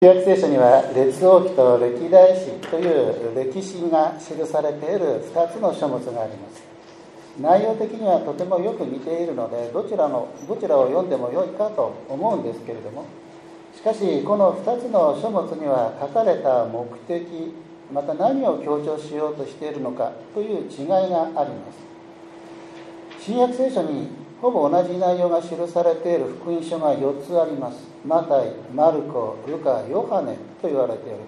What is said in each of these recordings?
旧約聖書には列王記と歴代史という歴史が記されている2つの書物があります。内容的にはとてもよく似ているのでどちらを読んでもよいかと思うんですけれども、しかしこの2つの書物には書かれた目的、また何を強調しようとしているのかという違いがあります。新約聖書にほぼ同じ内容が記されている福音書が4つあります。マタイ、マルコ、ルカ、ヨハネと言われております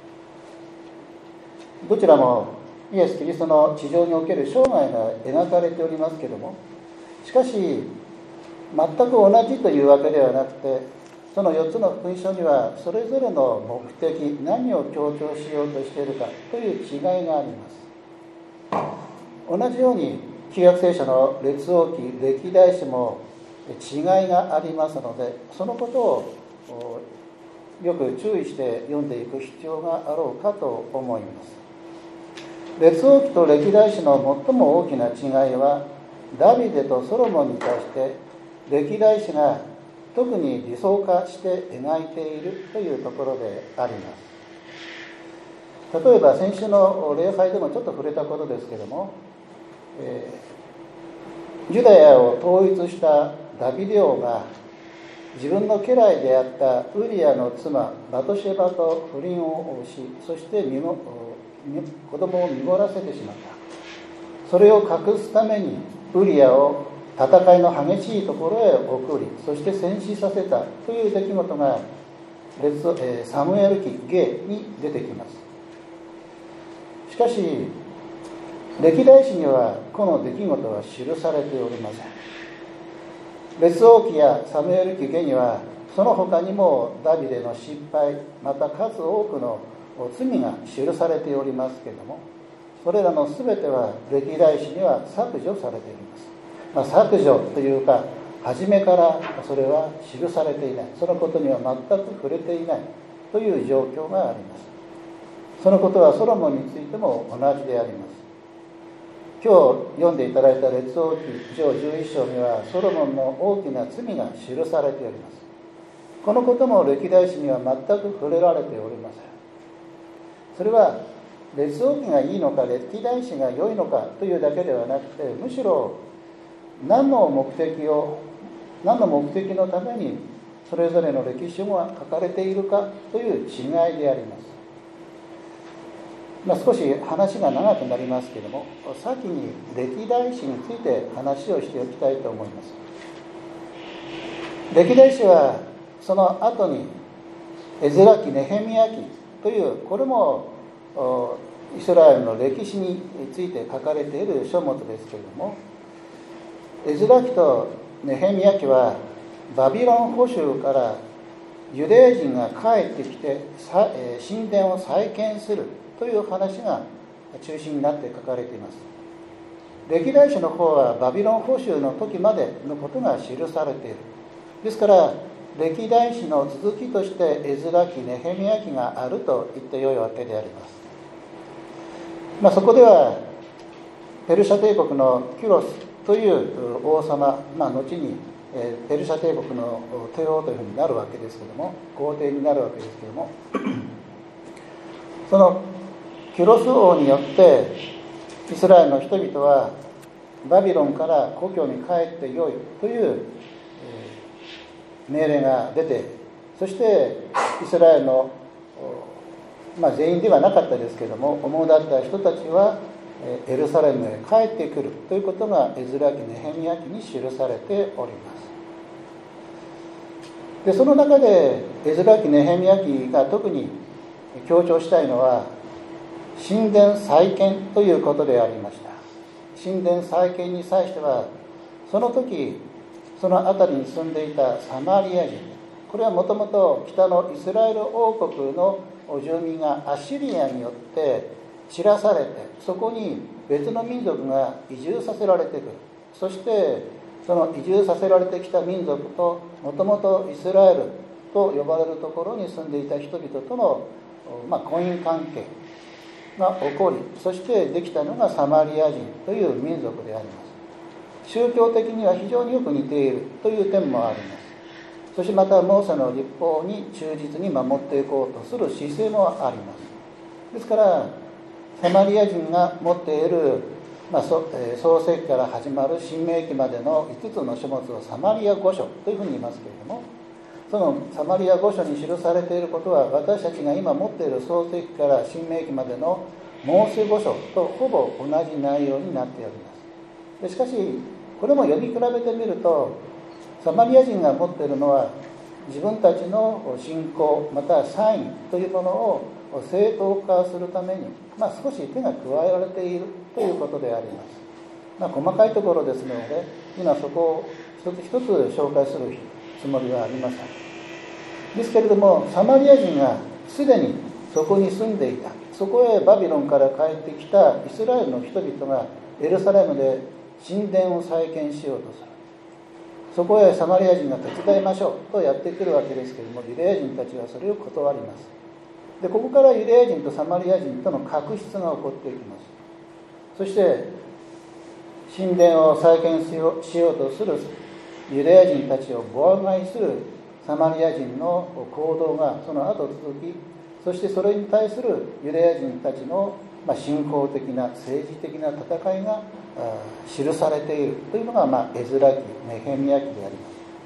。どちらもイエス・キリストの地上における生涯が描かれておりますけれども、しかし全く同じというわけではなくて、その4つの福音書にはそれぞれの目的、何を強調しようとしているかという違いがあります。同じように旧約聖書の列王記、歴代史も違いがありますので、そのことをよく注意して読んでいく必要があろうかと思います。列王記と歴代史の最も大きな違いは、ダビデとソロモンに対して歴代史が特に理想化して描いているというところであります。例えば先週の礼拝でもちょっと触れたことですけれども、ユダヤを統一したダビデ王が自分の家来であったウリアの妻バトシェバと不倫をし、そして子供を身ごらせてしまった。それを隠すためにウリアを戦いの激しいところへ送り、そして戦死させたという出来事がサムエル記下に出てきます。しかし歴代史にはこの出来事は記されておりません。列王記やサムエル記下にはその他にもダビデの失敗、また数多くの罪が記されておりますけれども、それらの全ては歴代史には削除されております。削除というか、初めからそれは記されていない、そのことには全く触れていないという状況があります。そのことはソロモンについても同じであります。今日読んでいただいた列王記上11章にはソロモンの大きな罪が記されております。このことも歴代史には全く触れられておりません。それは列王記がいいのか歴代史が良いのかというだけではなくて、むしろ何の目的のためにそれぞれの歴史書が書かれているかという違いであります。少し話が長くなりますけれども、先に歴代史について話をしておきたいと思います。歴代史はその後にエズラ記、ネヘミヤ記という、これもイスラエルの歴史について書かれている書物ですけれども、エズラ記とネヘミヤ記はバビロン捕囚からユダヤ人が帰ってきて神殿を再建するという話が中心になって書かれています。歴代史の方はバビロン捕囚の時までのことが記されている。ですから歴代史の続きとしてエズラ記、ネヘミヤ記があると言ってよいわけであります。そこではペルシャ帝国のキュロスという王様、後にペルシャ帝国の帝王というふうになるわけですけれども、皇帝になるわけですけれども、そのキュロス王によってイスラエルの人々はバビロンから故郷に帰ってよいという命令が出て、そしてイスラエルの、全員ではなかったですけれども、主だった人たちはエルサレムへ帰ってくるということがエズラ記、ネヘミヤ記に記されております。でその中でエズラ記、ネヘミヤ記が特に強調したいのは神殿再建ということでありました。神殿再建に際しては、その時その辺りに住んでいたサマリア人、これはもともと北のイスラエル王国の住民がアッシリアによって散らされて、そこに別の民族が移住させられてくる。そしてその移住させられてきた民族ともともとイスラエルと呼ばれるところに住んでいた人々との婚姻関係が起こり、そしてできたのがサマリア人という民族であります。宗教的には非常によく似ているという点もあります。 そしてまたモーセの律法に忠実に守っていこうとする姿勢もあります。ですからサマリア人が持っている、創世記から始まる新明記までの5つの書物をサマリア5書というふうに言いますけれども、そのサマリア5書に記されていることは私たちが今持っている創世記から新明記までのモーセ5書とほぼ同じ内容になっております。しかしこれも読み比べてみると、サマリア人が持っているのは自分たちの信仰またサインというものを正当化するために、少し手が加えられているということであります。細かいところですので今そこを一つ一つ紹介するつもりはありません。ですけれども、サマリア人がすでにそこに住んでいた、そこへバビロンから帰ってきたイスラエルの人々がエルサレムで神殿を再建しようとする。そこへサマリア人が手伝いましょうとやってくるわけですけれども、ユダヤ人たちはそれを断ります。でここからユダヤ人とサマリア人との確執が起こっていきます。そして神殿を再建しようとするユダヤ人たちを妨害するサマリア人の行動がその後続き、そしてそれに対するユダヤ人たちの信仰的な政治的な戦いが記されているというのが、エズラ記、ネヘミヤ記であります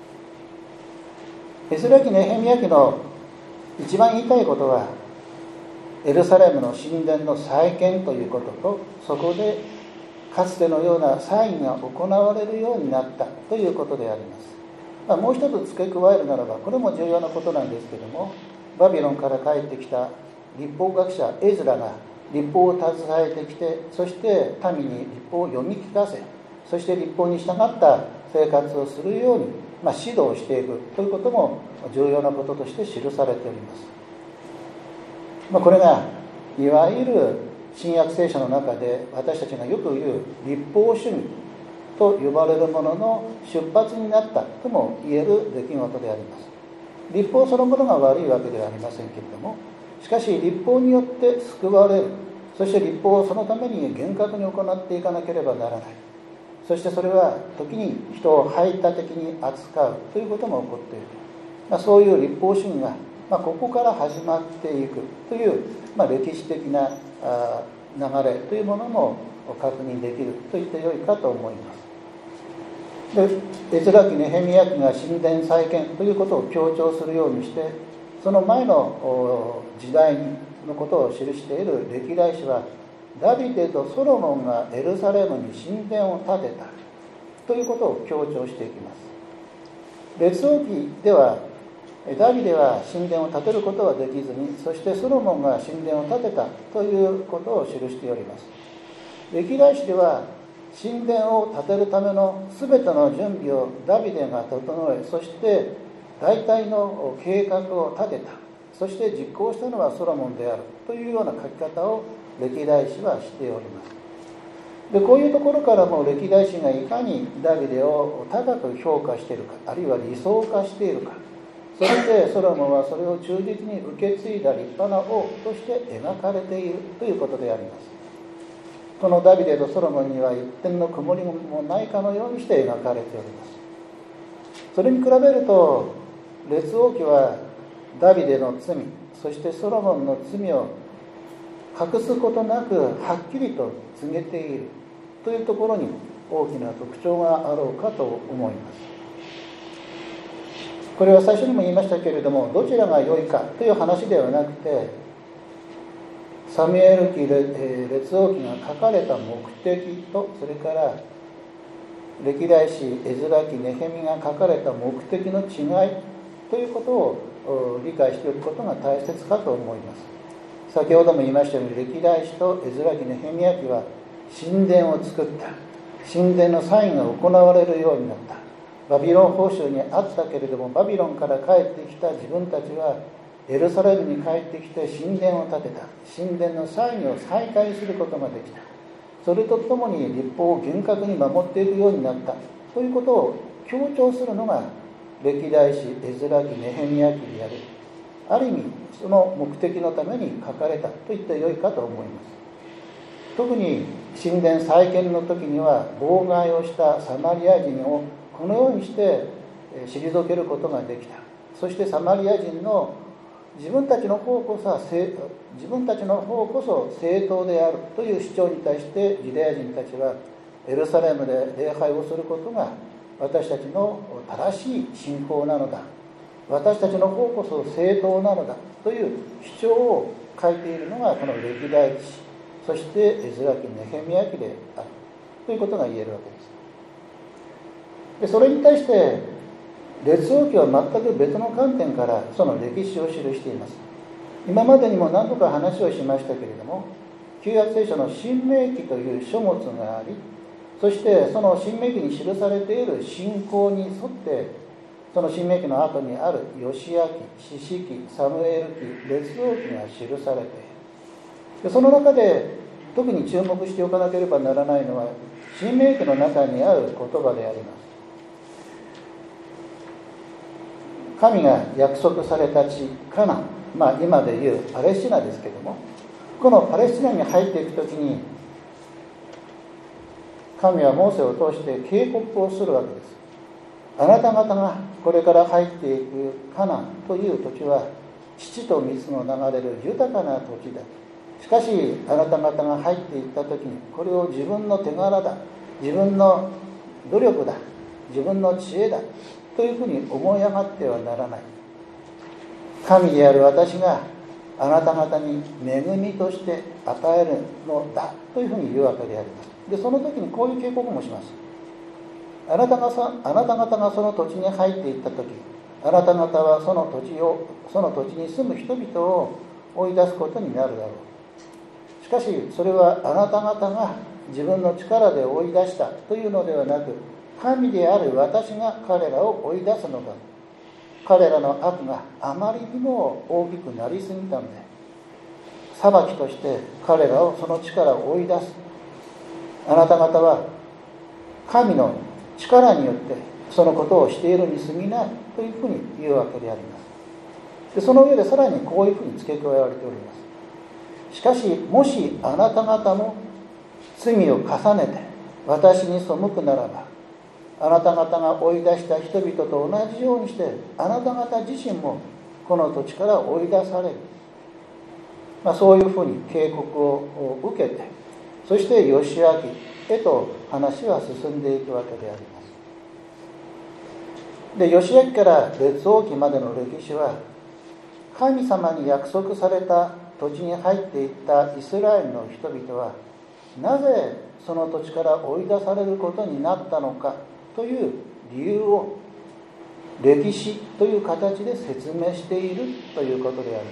。エズラ記、ネヘミヤ記の一番言いたいことは、エルサレムの神殿の再建ということと、そこでかつてのようなサインが行われるようになったということであります。もう一つ付け加えるならば、これも重要なことなんですけれども、バビロンから帰ってきた律法学者エズラが律法を携えてきて、そして民に律法を読み聞かせ、そして律法に従った生活をするように、指導していくということも重要なこととして記されております。これがいわゆる新約聖書の中で私たちがよく言う律法主義と呼ばれるものの出発になったとも言える出来事であります。律法そのものが悪いわけではありませんけれども、しかし律法によって救われる、そして律法をそのために厳格に行っていかなければならない、そしてそれは時に人を排他的に扱うということも起こっている、そういう律法主義がここから始まっていくという、歴史的な流れというものも確認できると言ってよいかと思います。で、エズラ記、ネヘミヤ記が神殿再建ということを強調するようにして、その前の時代のことを記している歴代史は、ダビデとソロモンがエルサレムに神殿を建てたということを強調していきます。列王記ではダビデは神殿を建てることはできずに、そしてソロモンが神殿を建てたということを記しております。歴代史では神殿を建てるための全ての準備をダビデが整え、そして大体の計画を立てた、そして実行したのはソロモンであるというような書き方を歴代史はしております。でこういうところからも歴代史がいかにダビデを高く評価しているか、あるいは理想化しているか、それでソロモンはそれを忠実に受け継いだ立派な王として描かれているということであります。このダビデとソロモンには一点の曇りもないかのようにして描かれております。それに比べると列王記はダビデの罪、そしてソロモンの罪を隠すことなくはっきりと告げているというところに大きな特徴があろうかと思います。これは最初にも言いましたけれども、どちらが良いかという話ではなくて、サミュエル記、列王記が書かれた目的と、それから歴代史エズラ記、ネヘミが書かれた目的の違いということを理解しておくことが大切かと思います。先ほども言いましたように、歴代史とエズラ記、ネヘミヤ記は神殿を作った、神殿のサインが行われるようになった、バビロン捕囚にあったけれども、バビロンから帰ってきた自分たちはエルサレムに帰ってきて神殿を建てた、神殿のサインを再開することができた、それとともに律法を厳格に守っていくようになったということを強調するのが歴代史エズラ記、ネヘミヤ記である。ある意味その目的のために書かれたと言ってよいかと思います。特に神殿再建の時には妨害をしたサマリア人をこのようにして退けることができた。 そしてサマリア人の自分たちの方こそ正当であるという主張に対して、ユダヤ人たちはエルサレムで礼拝をすることが私たちの正しい信仰なのだ、私たちの方こそ正当なのだという主張を書いているのがこの歴代記、そしてエズラ記、ネヘミヤ記であるということが言えるわけです。でそれに対して列王記は全く別の観点からその歴史を記しています。今までにも何度か話をしましたけれども、旧約聖書の新明記という書物があり、そしてその新明記に記されている信仰に沿って、その新明記の後にあるヨシヤ記、士師記、サムエル記、列王記が記されている。でその中で特に注目しておかなければならないのは、新明記の中にある言葉であります。神が約束された地カナン、今でいうパレスチナですけれども、このパレスチナに入っていくときに、神はモーセを通して警告をするわけです。あなた方がこれから入っていくカナンという土地は乳と蜜の流れる豊かな土地だ。しかしあなた方が入っていったときに、これを自分の手柄だ、自分の努力だ、自分の知恵だというふうに思い上がってはならない。神である私があなた方に恵みとして与えるのだというふうに言うわけであります。でその時にこういう警告もします。あなた方がその土地に入っていった時、あなた方はその土地に住む人々を追い出すことになるだろう。しかしそれはあなた方が自分の力で追い出したというのではなく、神である私が彼らを追い出すのだ。彼らの悪があまりにも大きくなりすぎたので、裁きとして彼らをその地から追い出す。あなた方は神の力によってそのことをしているに過ぎないというふうに言うわけであります。でその上でさらにこういうふうに付け加えられております。しかしもしあなた方も罪を重ねて私に背くならば、あなた方が追い出した人々と同じようにして、あなた方自身もこの土地から追い出される。そういうふうに警告を受けて、そしてヨシア記へと話は進んでいくわけであります。でヨシア記から列王記までの歴史は、神様に約束された土地に入っていったイスラエルの人々はなぜその土地から追い出されることになったのかという理由を歴史という形で説明しているということであります。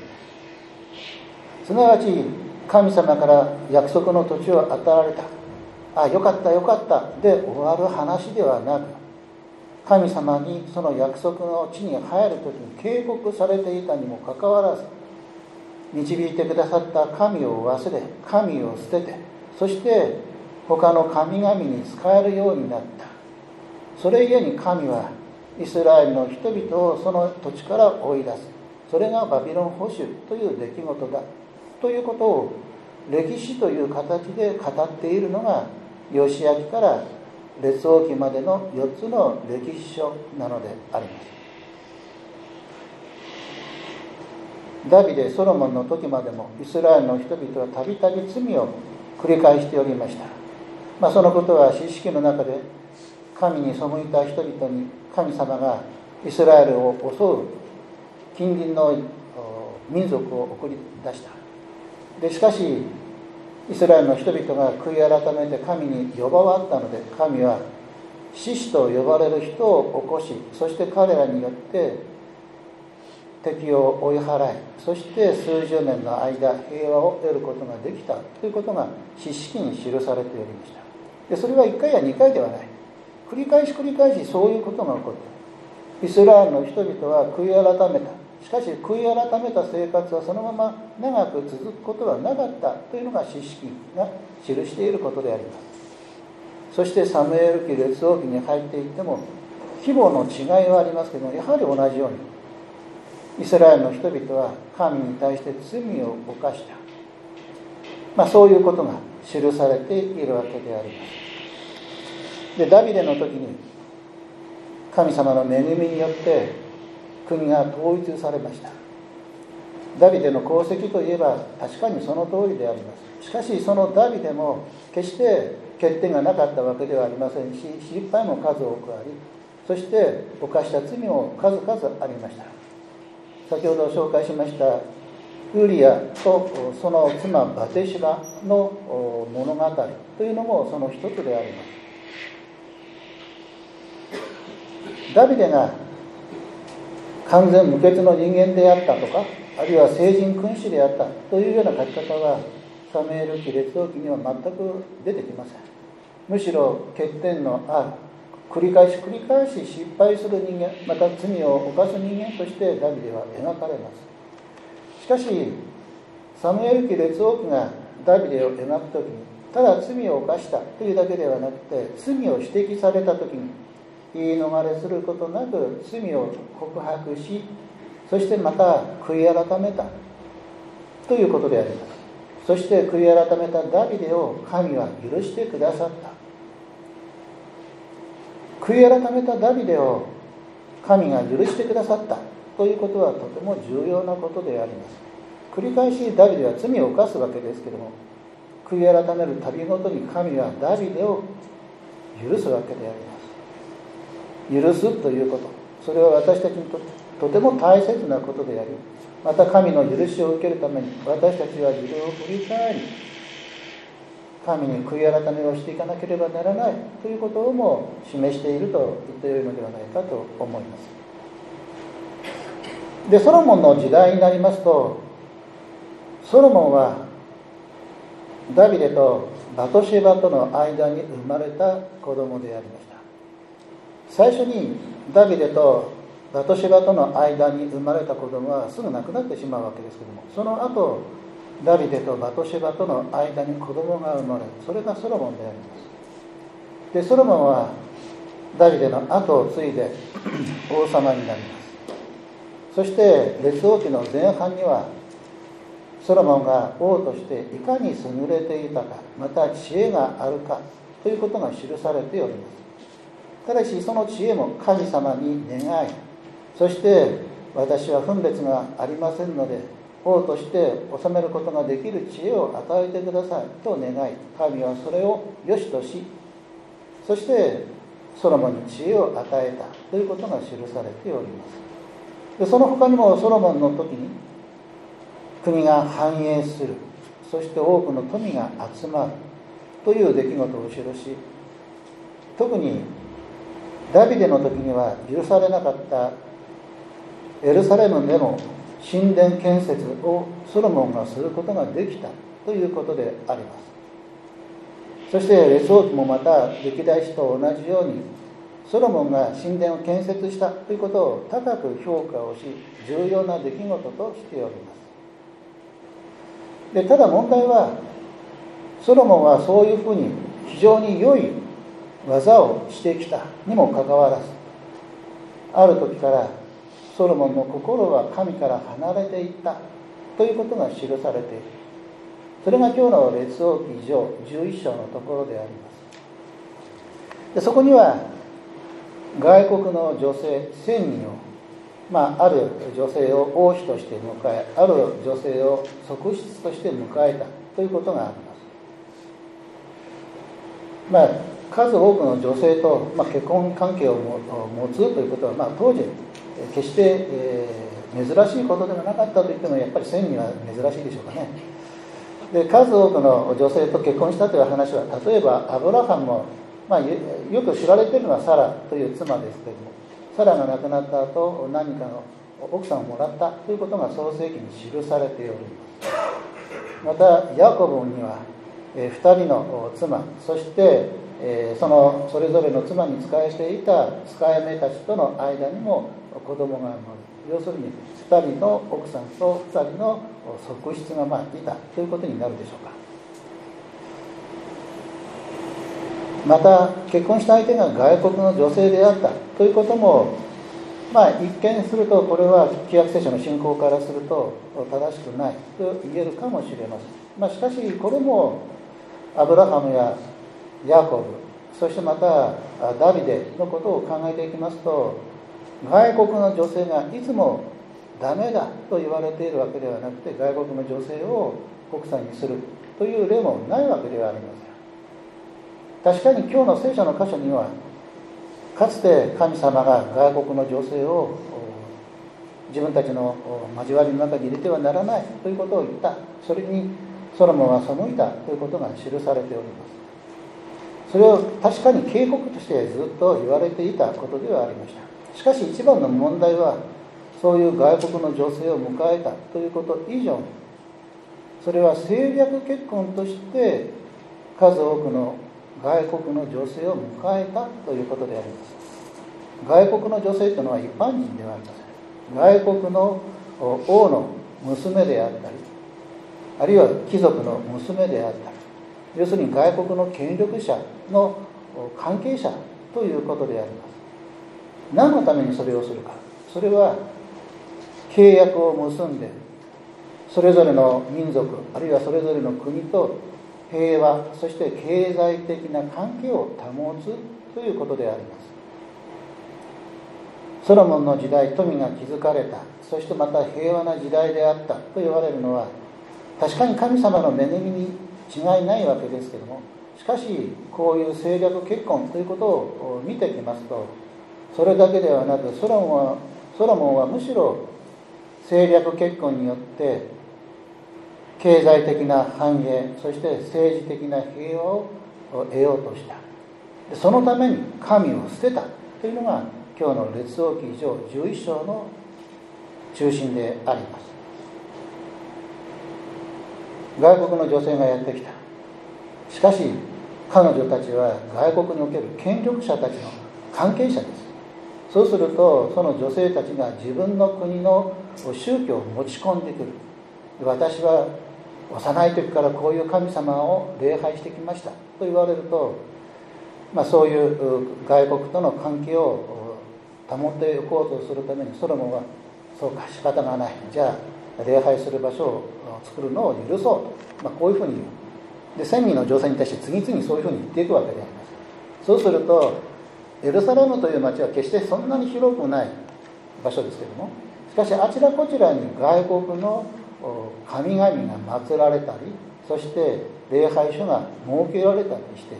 すなわち神様から約束の土地を与えられた、よかったよかったで終わる話ではなく、神様にその約束の地に入るときに警告されていたにもかかわらず、導いてくださった神を忘れ、神を捨てて、そして他の神々に仕えるようになった。それゆえに神はイスラエルの人々をその土地から追い出す。それがバビロン捕囚という出来事だということを歴史という形で語っているのがヨシア記から列王記までの4つの歴史書なのであります。ダビデ、ソロモンの時までもイスラエルの人々はたびたび罪を繰り返しておりました。そのことは士師記の中で神に背いた人々に神様がイスラエルを襲う近隣の民族を送り出した。でしかしイスラエルの人々が悔い改めて神に呼ばわったので、神は士師と呼ばれる人を起こし、そして彼らによって敵を追い払い、そして数十年の間平和を得ることができたということが士師記に記されておりました。でそれは1回や2回ではない、繰り返しそういうことが起こった。イスラエルの人々は悔い改めた。しかし悔い改めた生活はそのまま長く続くことはなかったというのが士師記が記していることであります。そしてサムエル記、列王記に入っていっても規模の違いはありますけども、やはり同じようにイスラエルの人々は神に対して罪を犯した、そういうことが記されているわけであります。でダビデの時に神様の恵みによって国が統一されました。ダビデの功績といえば確かにその通りであります。しかしそのダビデも決して欠点がなかったわけではありませんし、失敗も数多くあり、そして犯した罪も数々ありました。先ほど紹介しましたウリアとその妻バテシバの物語というのもその一つであります。ダビデが完全無欠の人間であったとか、あるいは聖人君主であったというような書き方はサムエル記列王記には全く出てきません。むしろ欠点のある、繰り返し失敗する人間、また罪を犯す人間としてダビデは描かれます。しかしサムエル記列王記がダビデを描くときに、ただ罪を犯したというだけではなくて、罪を指摘されたときに言い逃れすることなく罪を告白し、そしてまた悔い改めたということであります。そして悔い改めたダビデを神は許してくださった。悔い改めたダビデを神が許してくださったということはとても重要なことであります。繰り返しダビデは罪を犯すわけですけれども、悔い改める度ごとに神はダビデを許すわけであります。許すということ、それは私たちにとってとても大切なことであり、また神の許しを受けるために私たちは自分を振り返り、神に悔い改めをしていかなければならないということをも示していると言ってよいのではないかと思います。で、ソロモンの時代になりますと、ソロモンはダビデとバトシェバとの間に生まれた子供でありました。最初にダビデとバトシェバとの間に生まれた子供はすぐ亡くなってしまうわけですけども、その後ダビデとバトシェバとの間に子供が生まれる、それがソロモンであります。で、ソロモンはダビデの後を継いで王様になります。そして列王記の前半にはソロモンが王としていかに優れていたか、また知恵があるかということが記されております。ただしその知恵も神様に願い、そして私は分別がありませんので王として治めることができる知恵を与えてくださいと願い、神はそれを良しとし、そしてソロモンに知恵を与えたということが記されております。で、その他にもソロモンの時に国が繁栄する、そして多くの富が集まるという出来事を記し、特にダビデの時には許されなかったエルサレムでの神殿建設をソロモンがすることができたということであります。そして列王記もまた歴代史と同じようにソロモンが神殿を建設したということを高く評価をし、重要な出来事としております。で、ただ問題はソロモンはそういうふうに非常に良い技をしてきたにもかかわらず、ある時からソロモンの心は神から離れていったということが記されている。それが今日の列王記上11章のところであります。で、そこには外国の女性1000人を、ある女性を王妃として迎え、ある女性を側室として迎えたということがあります。数多くの女性と、結婚関係を持つということは、当時決して、珍しいことではなかったといってもやっぱり1000人は珍しいでしょうかね。で、数多くの女性と結婚したという話は、例えばアブラハムも、よく知られているのはサラという妻ですけれども、サラが亡くなった後何かの奥さんをもらったということが創世記に記されております。またヤコブには2人の妻、そしてそれぞれの妻に仕えていた使い目たちとの間にも子供が生まれる。要するに2人の奥さんと2人の側室がいたということになるでしょうか。また結婚した相手が外国の女性であったということも、一見するとこれは旧約聖書の信仰からすると正しくないと言えるかもしれません。しかしこれもアブラハムやヤコブ、そしてまたダビデのことを考えていきますと、 外国の女性がいつもダメだと言われているわけではなくて、外国の女性を国際にするという例もないわけではありません。確かに今日の聖書の箇所には、かつて神様が外国の女性を自分たちの交わりの中に入れてはならないということを言った。それにソロモンは背いたということが記されております。それを確かに警告としてずっと言われていたことではありました。しかし一番の問題は、そういう外国の女性を迎えたということ以上に、それは政略結婚として数多くの外国の女性を迎えたということであります。外国の女性というのは一般人ではありません。外国の王の娘であったり、あるいは貴族の娘であったり、要するに外国の権力者の関係者ということであります。何のためにそれをするか。それは契約を結んで、それぞれの民族、あるいはそれぞれの国と平和、そして経済的な関係を保つということであります。ソロモンの時代、富が築かれた、そしてまた平和な時代であったと言われるのは、確かに神様の恵みに違いないわけですけれども、しかしこういう政略結婚ということを見てきますと、それだけではなく、ソロモンはむしろ政略結婚によって経済的な繁栄、そして政治的な平和を得ようとした。そのために神を捨てたというのが今日の列王記上11章の中心であります。外国の女性がやってきた。しかし彼女たちは外国における権力者たちの関係者です。そうすると、その女性たちが自分の国の宗教を持ち込んでくる。私は幼い時からこういう神様を礼拝してきましたと言われると、そういう外国との関係を保っておこうとするために、ソロモンはそうか、仕方がない、じゃあ礼拝する場所を作るのを許そうと、こういうふうに言う。で、1000人の女性に対して次々にそういうふうに言っていくわけであります。そうすると、エルサレムという町は決してそんなに広くない場所ですけれども、しかしあちらこちらに外国の神々が祀られたり、そして礼拝所が設けられたりして、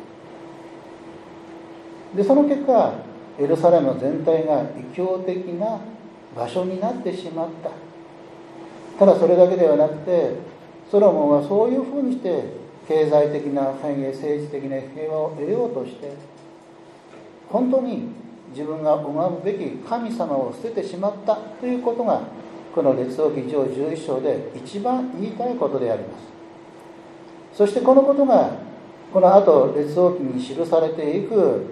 でその結果エルサレム全体が異教的な場所になってしまった。ただそれだけではなくて、ソロモンはそういうふうにして経済的な繁栄、政治的な平和を得ようとして、本当に自分が拝むべき神様を捨ててしまったということが、この列王記上11章で一番言いたいことであります。そしてこのことがこの後列王記に記されていく、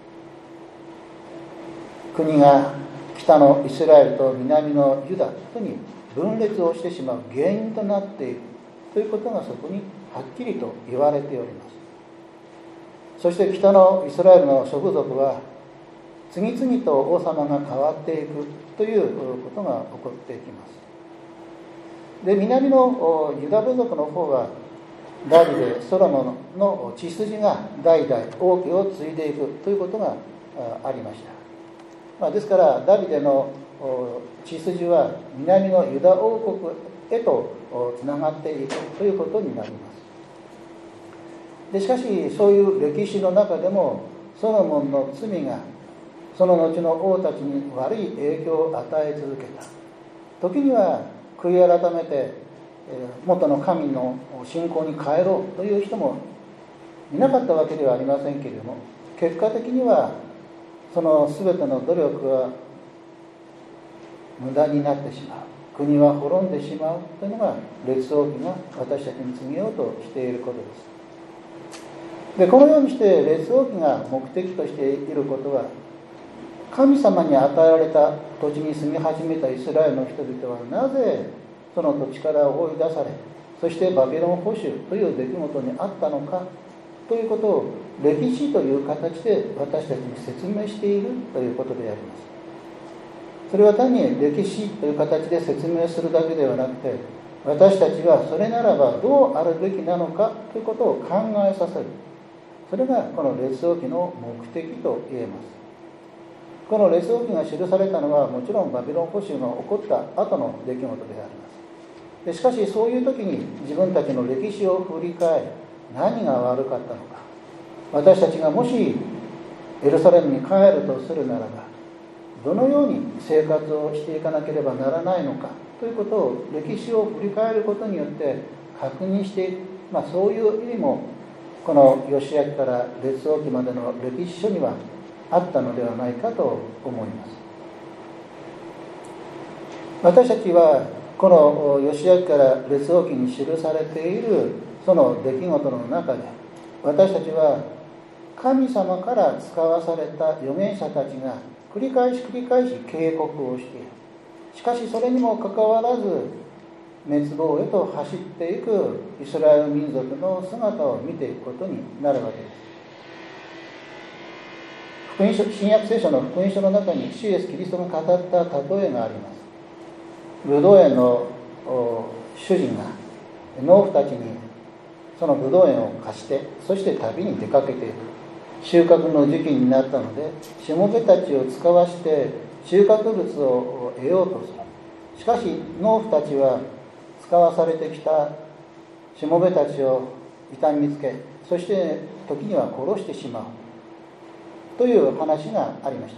国が北のイスラエルと南のユダに分裂をしてしまう原因となっているということが、そこにはっきりと言われております。そして北のイスラエルの諸部族は次々と王様が変わっていくということが起こっていきます。で、南のユダ部族の方はダビデ、ソロモンの血筋が代々王家を継いでいくということがありました。ですからダビデの血筋は南のユダ王国へとつながっていくということになります。でしかしそういう歴史の中でも、ソロモンの罪がその後の王たちに悪い影響を与え続けた。時には悔い改めて元の神の信仰に帰ろうという人もいなかったわけではありませんけれども、結果的にはその全ての努力は無駄になってしまう、国は滅んでしまうというのが列王記が私たちに告げようとしていることです。でこのようにして列王記が目的としていることは、神様に与えられた土地に住み始めたイスラエルの人々はなぜその土地から追い出され、そしてバビロン捕囚という出来事にあったのかということを歴史という形で私たちに説明しているということであります。それは単に歴史という形で説明するだけではなくて、私たちはそれならばどうあるべきなのかということを考えさせる、それがこの列王記の目的と言えます。 この列王記が記されたのはもちろんバビロン捕囚が起こった後の出来事であります。でしかしそういう時に自分たちの歴史を振り返り、何が悪かったのか、私たちがもしエルサレムに帰るとするならばどのように生活をしていかなければならないのかということを歴史を振り返ることによって確認していく、そういう意味もこのヨシア記から列王記までの歴史書にはあったのではないかと思います。私たちはこのヨシア記から列王記に記されているその出来事の中で、私たちは神様から使わされた預言者たちが繰り返し警告をしている。しかしそれにもかかわらず滅亡へと走っていくイスラエル民族の姿を見ていくことになるわけです。新約聖書の福音書の中に主イエスキリストが語った例えがあります。ブドウ園の主人が農夫たちにそのブドウ園を貸して、そして旅に出かけていく。収穫の時期になったのでしもべたちを使わして収穫物を得ようとする。しかし農夫たちは使わされてきたしもべたちを痛みつけ、そして時には殺してしまうという話がありました。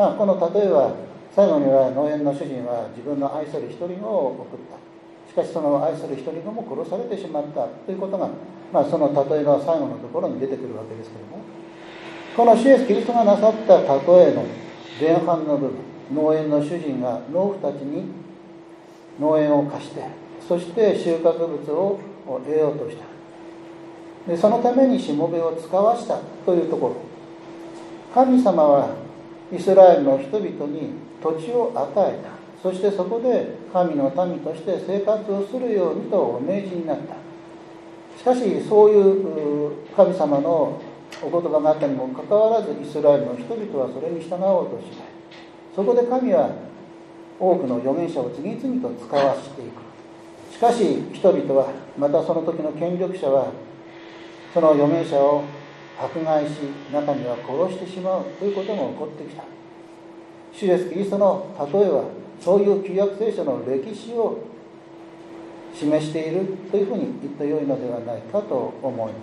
この例えは最後には農園の主人は自分の愛する一人子を送った。しかしその愛する一人子も殺されてしまったということが、その例えの最後のところに出てくるわけですけれども、この主イエスキリストがなさった例えの前半の部分、農園の主人が農夫たちに農園を貸して、そして収穫物を得ようとした。でそのためにしもべを使わしたというところ、神様はイスラエルの人々に土地を与えた。そしてそこで神の民として生活をするようにとお命じになった。しかしそういう神様のお言葉があったにもかかわらずイスラエルの人々はそれに従おうとしない。そこで神は多くの預言者を次々と使わしていく。しかし人々は、またその時の権力者はその預言者を迫害し、中には殺してしまうということも起こってきた。主イエスキリストの例えはそういう旧約聖書の歴史を示しているというふうに言ってよいのではないかと思います。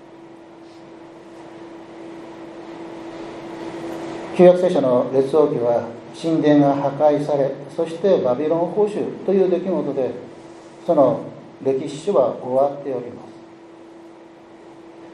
旧約聖書の列王記は神殿が破壊され、そしてバビロン捕囚という出来事でその歴史書は終わっております。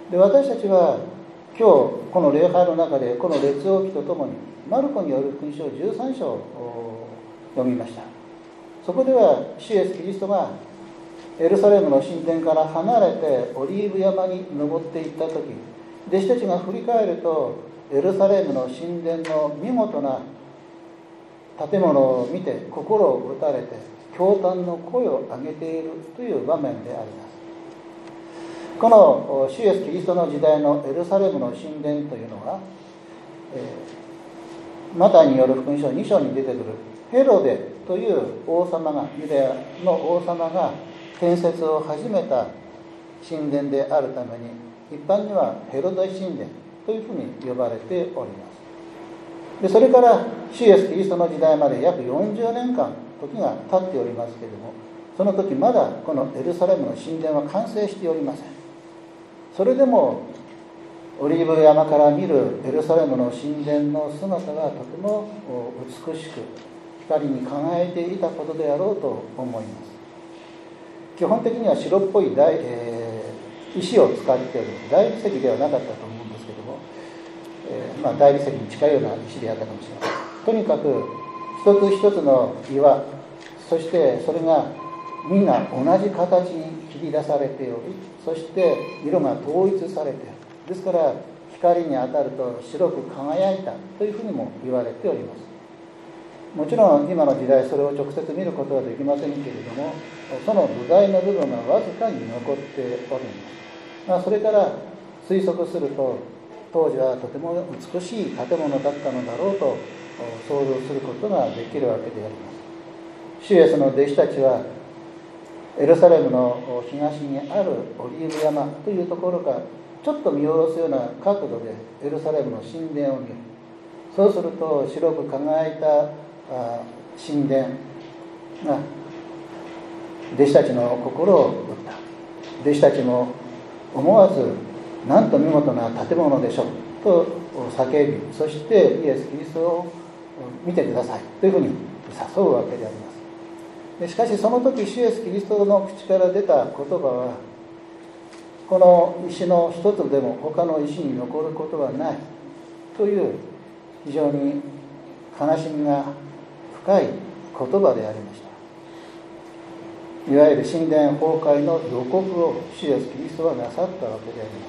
で、私たちは今日この礼拝の中でこの列王記とともにマルコによる福音書13章を読みました。そこでは主イエスキリストがエルサレムの神殿から離れてオリーブ山に登っていった時、弟子たちが振り返るとエルサレムの神殿の見事な建物を見て心を打たれて驚嘆の声を上げているという場面であります。この主イエスキリストの時代のエルサレムの神殿というのは、マタイによる福音書2章に出てくるヘロデという王様が、ユダヤの王様が建設を始めた神殿であるために、一般にはヘロデ神殿というふうに呼ばれております。でそれから主イエスキリストの時代まで約40年間時が経っておりますけれども、その時まだこのエルサレムの神殿は完成しておりません。それでもオリーブ山から見るエルサレムの神殿の姿がとても美しく光に輝いていたことであろうと思います。基本的には白っぽい石を使っており、大理石ではなかったと思うんですけども、大理石に近いような石であったかもしれません。とにかく一つ一つの岩、そしてそれがみんな同じ形に切り出されており、そして色が統一されている。ですから光に当たると白く輝いたというふうにも言われております。もちろん今の時代それを直接見ることはできませんけれども、その土台の部分がわずかに残っております。それから推測すると当時はとても美しい建物だったのだろうと想像することができるわけであります。主イエスの弟子たちはエルサレムの東にあるオリーブ山というところからちょっと見下ろすような角度でエルサレムの神殿を見る。 そうすると白く輝いた神殿が弟子たちの心を打った。弟子たちも思わずなんと見事な建物でしょうと叫び、そしてイエス・キリストを見てくださいというふうに誘うわけであります。でしかしその時主イエス・キリストの口から出た言葉は、この石の一つでも他の石に残ることはないという非常に悲しみが深い言葉でありました。いわゆる神殿崩壊の予告を主イエス・キリストはなさったわけであります。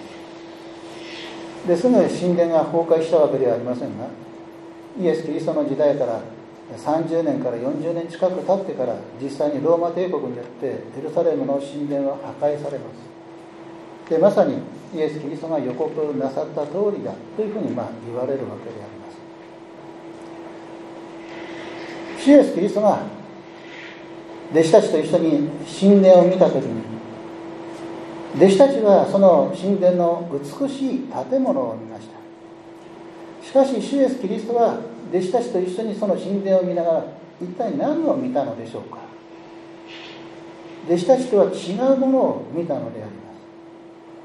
ですぐ神殿が崩壊したわけではありませんが、イエス・キリストの時代から30年から40年近く経ってから実際にローマ帝国によってエルサレムの神殿は破壊されます。でまさにイエス・キリストが予告なさった通りだというふうに言われるわけであります。主イエス・キリストが弟子たちと一緒に神殿を見たときに、弟子たちはその神殿の美しい建物を見ました。しかし主イエス・キリストは弟子たちと一緒にその神殿を見ながら一体何を見たのでしょうか。弟子たちとは違うものを見たのであります。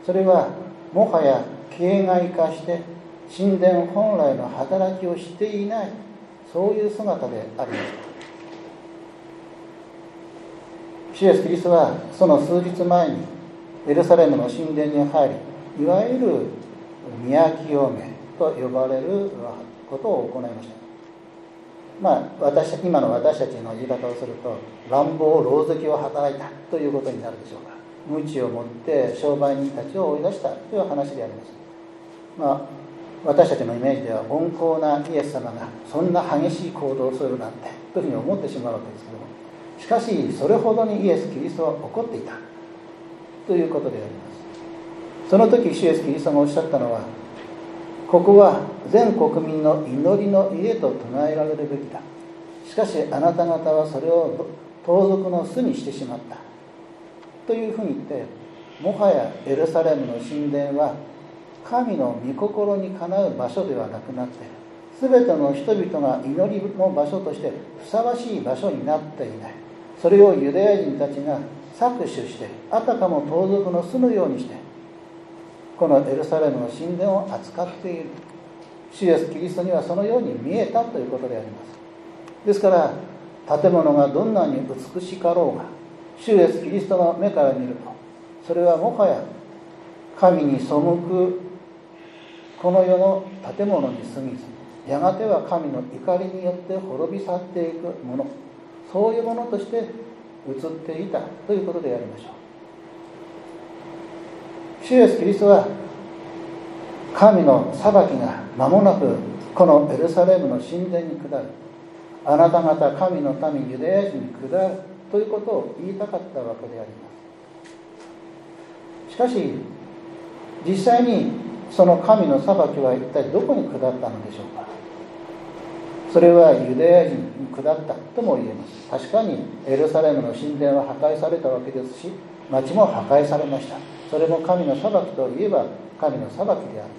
それはもはや形骸化して神殿本来の働きをしていない、そういう姿でありました。主イエス・キリストはその数日前にエルサレムの神殿に入り、いわゆる宮清めと呼ばれることを行いました。今の私たちの言い方をすると、乱暴狼藉を働いたということになるでしょうか。無知を持って商売人たちを追い出したという話であります。私たちのイメージでは温厚なイエス様がそんな激しい行動をするなんてというふうに思ってしまうわけですけども、しかしそれほどにイエス・キリストは怒っていたということであります。その時主イエス・キリストがおっしゃったのは、ここは全国民の祈りの家と唱えられるべきだ。しかしあなた方はそれを盗賊の巣にしてしまったというふうに言って、もはやエルサレムの神殿は神の御心にかなう場所ではなくなって、全ての人々が祈りの場所としてふさわしい場所になっていない。それをユダヤ人たちが搾取して、あたかも盗賊の巣のようにしてこのエルサレムの神殿を扱っている。主イエス・キリストにはそのように見えたということであります。ですから建物がどんなに美しかろうが、主イエス・キリストの目から見ると、それはもはや神に背くこの世の建物に過ぎず、やがては神の怒りによって滅び去っていくもの、そういうものとして映っていたということでありましょう。主イエス・キリストは神の裁きが間もなくこのエルサレムの神殿に下る、あなた方神の民ユダヤ人に下るということを言いたかったわけであります。しかし実際にその神の裁きは一体どこに下ったのでしょうか。それはユダヤ人に下ったとも言えます。確かにエルサレムの神殿は破壊されたわけですし、町も破壊されました。それも神の裁きといえば神の裁きであります。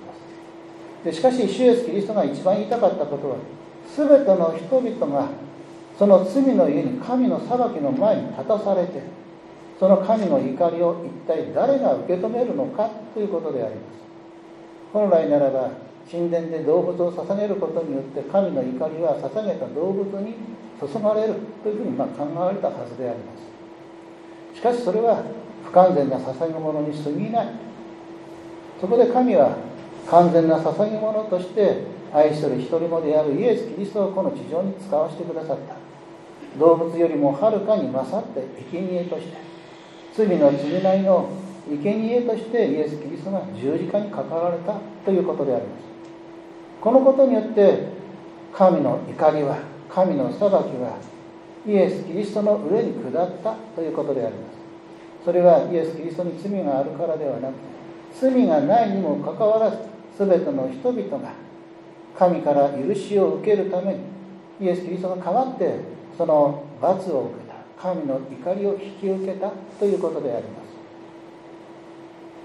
でしかし主イエス・キリストが一番言いたかったことは、全ての人々がその罪の家に神の裁きの前に立たされて、その神の怒りを一体誰が受け止めるのかということであります。本来ならば神殿で動物を捧げることによって神の怒りは捧げた動物に注がれるというふうに考えられたはずであります。しかしそれは不完全な捧げ物に過ぎない。そこで神は完全な捧げ物として愛する一人子であるイエス・キリストをこの地上に使わせてくださった。動物よりもはるかに勝って生贄として、罪の償いの生贄としてイエス・キリストが十字架にかかられたということであります。このことによって神の怒りは、神の裁きはイエス・キリストの上に下ったということであります。それはイエス・キリストに罪があるからではなく、罪がないにもかかわらず全ての人々が神から許しを受けるためにイエス・キリストが代わってその罰を受けた、神の怒りを引き受けたということであります。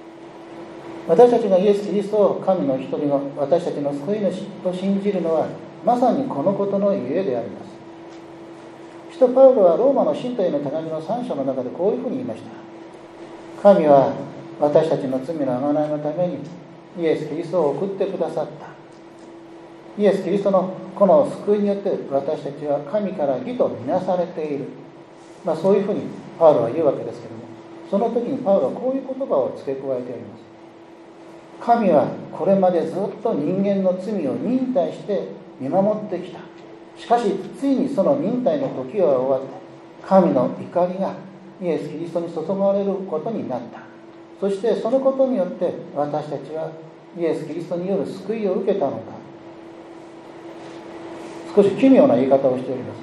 私たちがイエス・キリストを神の一人の私たちの救い主と信じるのは、 まさにこのことのゆえであります。使徒パウロはローマの信徒への手紙の3章の中でこういうふうに言いました。神は私たちの罪の贖いのためにイエス・キリストを送ってくださった。イエス・キリストのこの救いによって私たちは神から義とみなされている、そういうふうにパウロは言うわけですけれども、その時にパウロはこういう言葉を付け加えております。神はこれまでずっと人間の罪を忍耐して見守ってきた。しかしついにその忍耐の時は終わって、神の怒りがイエス・キリストに注がれることになった。そしてそのことによって私たちはイエス・キリストによる救いを受けたのだ。少し奇妙な言い方をしております。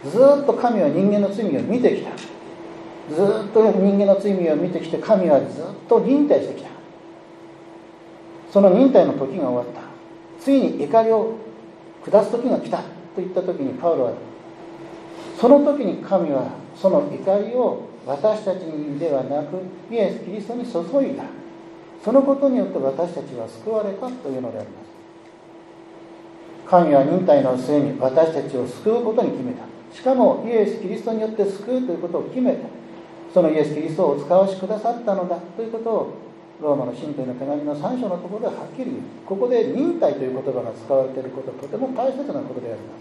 ずっと神は人間の罪を見てきた。ずっと人間の罪を見てきて、神はずっと忍耐してきた。その忍耐の時が終わった。ついに怒りを下す時が来たといった時に、パウロはその時に神はその怒りを私たちにではなくイエス・キリストに注いだ。そのことによって私たちは救われたというのであります。神は忍耐の末に私たちを救うことに決めた。しかもイエス・キリストによって救うということを決めて、そのイエス・キリストをお使わしくださったのだということをローマの信徒への手紙の3章のところではっきり言う。ここで忍耐という言葉が使われていることはとても大切なことであります。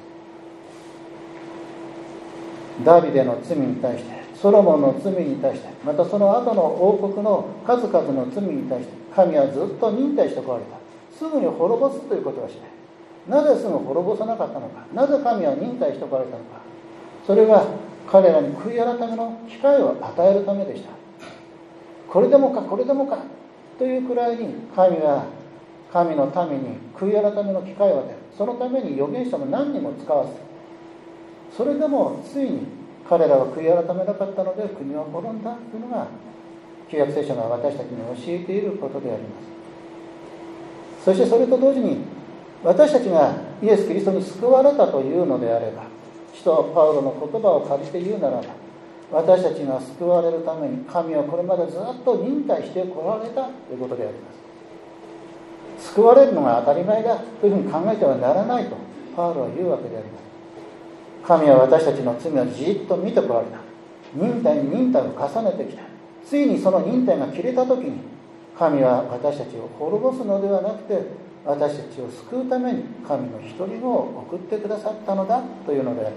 ダビデの罪に対して、ソロモンの罪に対して、またその後の王国の数々の罪に対して、神はずっと忍耐してこられた。すぐに滅ぼすということはしない。なぜすぐ滅ぼさなかったのか。なぜ神は忍耐してこられたのか。それは彼らに悔い改めの機会を与えるためでした。これでもかこれでもかというくらいに神は神の民に悔い改めの機会を与える。そのために預言者も何人も使わせ、それでもついに彼らは悔い改めなかったので国は滅んだというのが旧約聖書が私たちに教えていることであります。そしてそれと同時に、私たちがイエス・キリストに救われたというのであれば、使徒パウロの言葉を借りて言うならば、私たちが救われるために神はこれまでずっと忍耐してこられたということであります。救われるのが当たり前だというふうに考えてはならないとパウロは言うわけであります。神は私たちの罪をじっと見てこられた。忍耐に忍耐を重ねてきた。ついにその忍耐が切れた時に、神は私たちを滅ぼすのではなくて、私たちを救うために神の一人を送ってくださったのだというのであります。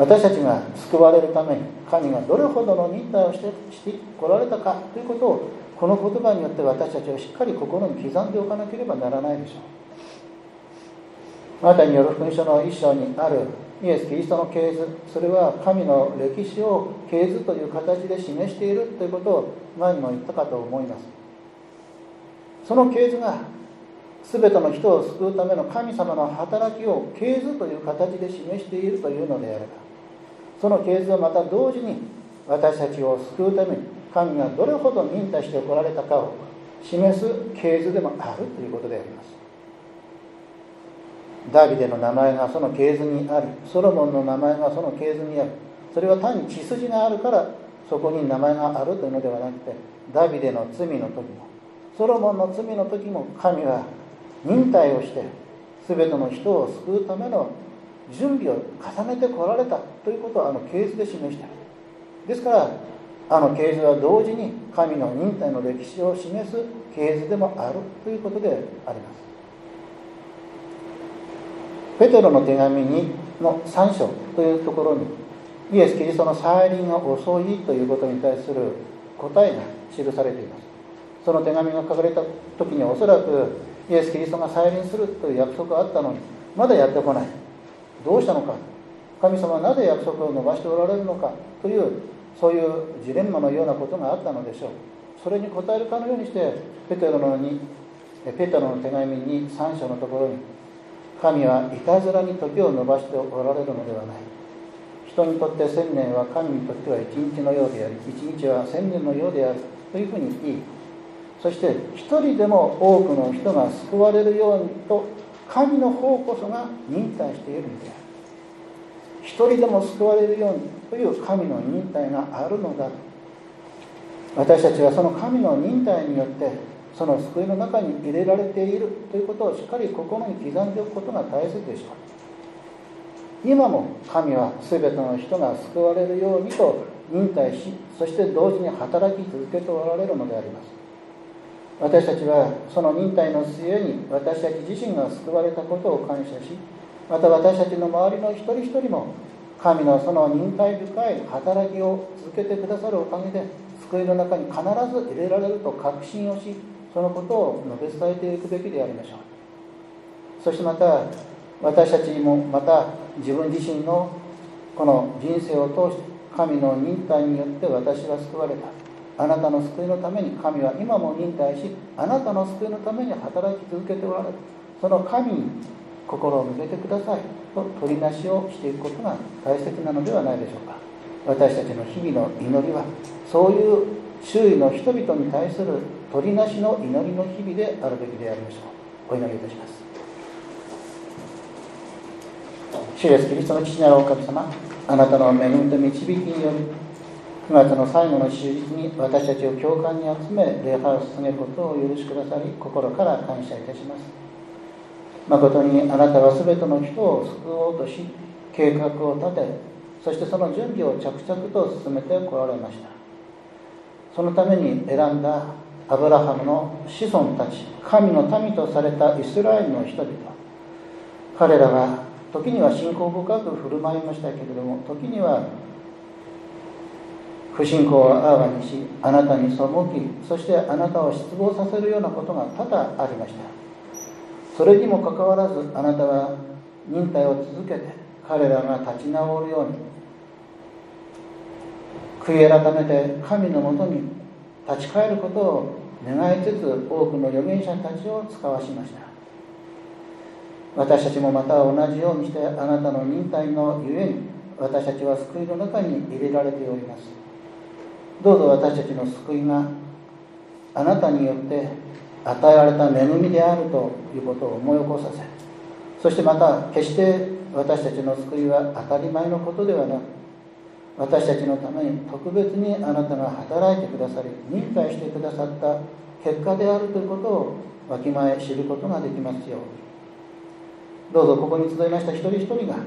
私たちが救われるために神がどれほどの忍耐をしてこられたかということを、この言葉によって私たちはしっかり心に刻んでおかなければならないでしょう。マタイによる福音書の一章にあるイエス・キリストの系図、それは神の歴史を系図という形で示しているということを前にも言ったかと思います。その系図が全ての人を救うための神様の働きを系図という形で示しているというのであれば、その系図はまた同時に私たちを救うために神がどれほど忍耐してこられたかを示す系図でもあるということであります。ダビデの名前がその系図にあり、ソロモンの名前がその系図にある。それは単に血筋があるからそこに名前があるというのではなくて、ダビデの罪の時もソロモンの罪の時も神は忍耐をして全ての人を救うための準備を重ねてこられたということを系図で示している。ですから系図は同時に神の忍耐の歴史を示す系図でもあるということであります。ペテロの手紙の3章というところに、イエス・キリストの再臨が遅いということに対する答えが記されています。その手紙が書かれた時におそらくイエス・キリストが再臨するという約束があったのにまだやってこない。どうしたのか、神様はなぜ約束を伸ばしておられるのかという、そういうジレンマのようなことがあったのでしょう。それに答えるかのようにしてペテロの手紙に3章のところに、神はいたずらに時を伸ばしておられるのではない。人にとって1000年は神にとっては1日のようであり、1日は1000年のようであるというふうに言い、そして一人でも多くの人が救われるようにと神の方こそが忍耐しているのである。一人でも救われるようにという神の忍耐があるのだ。私たちはその神の忍耐によってその救いの中に入れられているということをしっかり心に刻んでおくことが大切でしょう。今も神は全ての人が救われるようにと忍耐し、そして同時に働き続けておられるのであります。私たちはその忍耐の末に私たち自身が救われたことを感謝し、また私たちの周りの一人一人も神のその忍耐深い働きを続けてくださるおかげで救いの中に必ず入れられると確信をし、そのことを述べ伝えていくべきでありましょう。そしてまた私たちもまた自分自身のこの人生を通して神の忍耐によって私は救われた。あなたの救いのために神は今も忍耐し、あなたの救いのために働き続けておられる。その神に心を向けてくださいと取りなしをしていくことが大切なのではないでしょうか。私たちの日々の祈りはそういう周囲の人々に対する取りなしの祈りの日々であるべきでありましょう。お祈りいたします。主イエスキリストの父なるお神様、あなたの恵みと導きにより9月の最後の終日に私たちを教会に集め礼拝を捧げることを許しくださり、心から感謝いたします。誠にあなたは全ての人を救おうとし、計画を立て、そしてその準備を着々と進めてこられました。そのために選んだアブラハムの子孫たち、神の民とされたイスラエルの人々、彼らが時には信仰深く振る舞いましたけれども、時には不信仰をあらわにし、あなたに背き、そしてあなたを失望させるようなことが多々ありました。それにもかかわらずあなたは忍耐を続けて彼らが立ち直るように、悔い改めて神のもとに立ち返ることを願いつつ、多くの預言者たちを使わしました。私たちもまた同じようにしてあなたの忍耐のゆえに私たちは救いの中に入れられております。どうぞ私たちの救いがあなたによって与えられた恵みであるということを思い起こさせ、そしてまた決して私たちの救いは当たり前のことではなく、私たちのために特別にあなたが働いてくださり忍耐してくださった結果であるということをわきまえ知ることができますように。どうぞここに集いました一人一人が、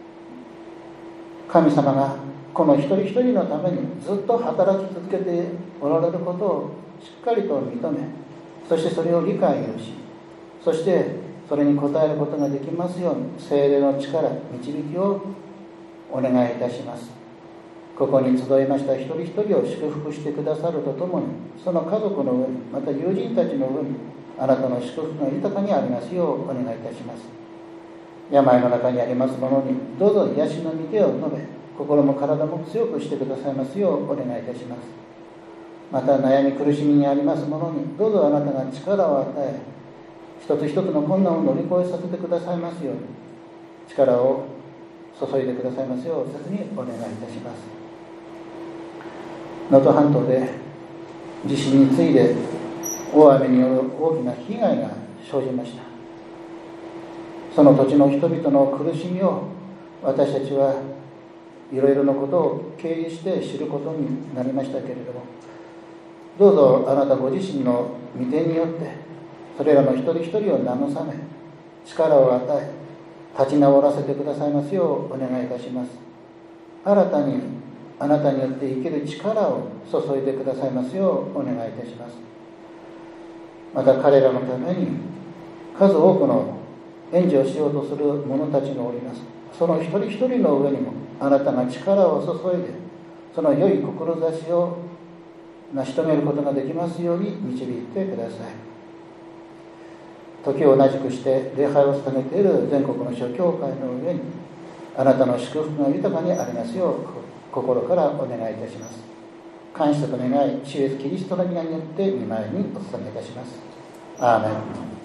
神様がこの一人一人のためにずっと働き続けておられることをしっかりと認め、そしてそれを理解をし、そしてそれに応えることができますように聖霊の力、導きをお願いいたします。ここに集いました一人一人を祝福してくださるとともに、その家族の上に、また友人たちの上にあなたの祝福が豊かにありますようお願いいたします。病の中にあります者にどうぞ癒しの御手を述べ、心も体も強くしてくださいますようお願いいたします。また悩み苦しみにあります者にどうぞあなたが力を与え、一つ一つの困難を乗り越えさせてくださいますように、力を注いでくださいますよう切にお願いいたします。能登半島で地震に次いで大雨による大きな被害が生じました。その土地の人々の苦しみを私たちはいろいろなことを経由して知ることになりましたけれども、どうぞあなたご自身の御手によってそれらの一人一人を慰め、力を与え、立ち直らせてくださいますようお願いいたします。新たにあなたによって生きる力を注いでくださいますようお願いいたします。また彼らのために数多くの援助をしようとする者たちがおります。その一人一人の上にもあなたが力を注いで、その良い志を成し遂げることができますように導いてください。時を同じくして礼拝を捧げている全国の諸教会の上にあなたの祝福が豊かにありますよう心からお願いいたします。感謝と願い、主イエスキリストの皆によって御前にお捧げいたします。アーメン。